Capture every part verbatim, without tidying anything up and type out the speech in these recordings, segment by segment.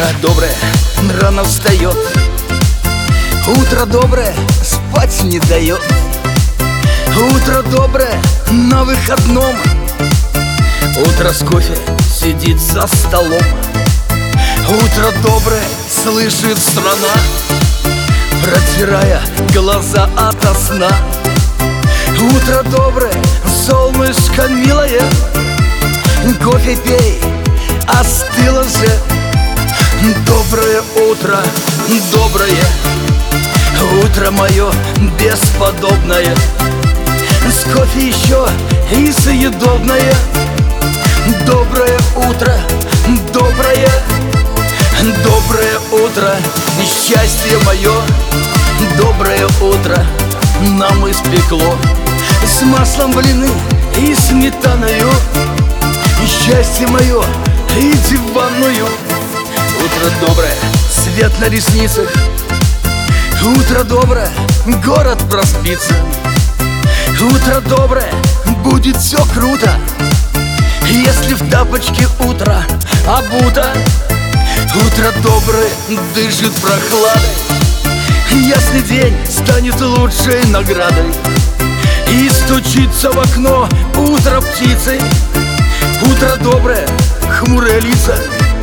Утро доброе рано встает, утро доброе спать не дает. Утро доброе на выходном, утро с кофе сидит за столом. Утро доброе слышит страна, протирая глаза ото сна. Утро доброе, солнышко милое, кофе пей, остыло же. Доброе утро, доброе утро мое бесподобное, с кофе еще и съедобное. Доброе утро, доброе, доброе утро, счастье мое. Доброе утро нам испекло с маслом блины и сметаною. Счастье мое, иди в ванную. Утро доброе, свет на ресницах, утро доброе, город проспится. Утро доброе, будет все круто, если в тапочке утро обуто. Утро доброе, дышит прохладой, ясный день станет лучшей наградой. И стучится в окно утро птицы. Утро доброе, хмурые лица.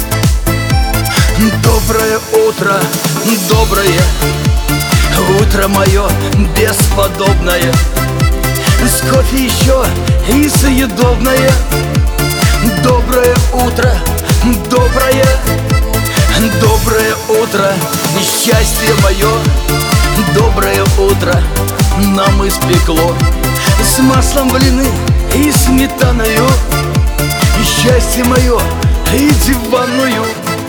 Доброе утро, доброе утро мое бесподобное, с кофе еще и съедобное. Доброе утро, доброе, доброе утро, счастье мое. Доброе утро нам испекло с маслом блины и сметаною. Счастье мое, иди в ванную.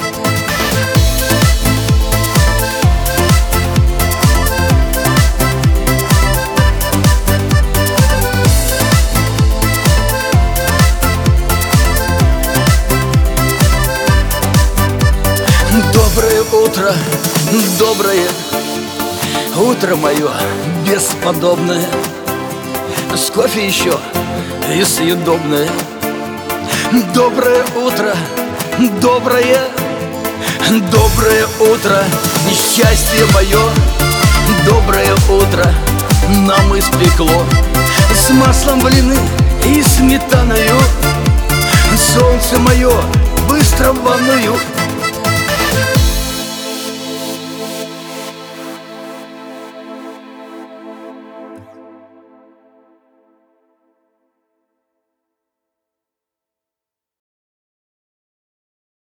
Доброе утро, доброе утро мое бесподобное, с кофе еще и съедобное. Доброе утро, доброе, доброе утро, счастье мое. Доброе утро нам испекло с маслом блины и сметаною. Солнце мое, быстро в ванную.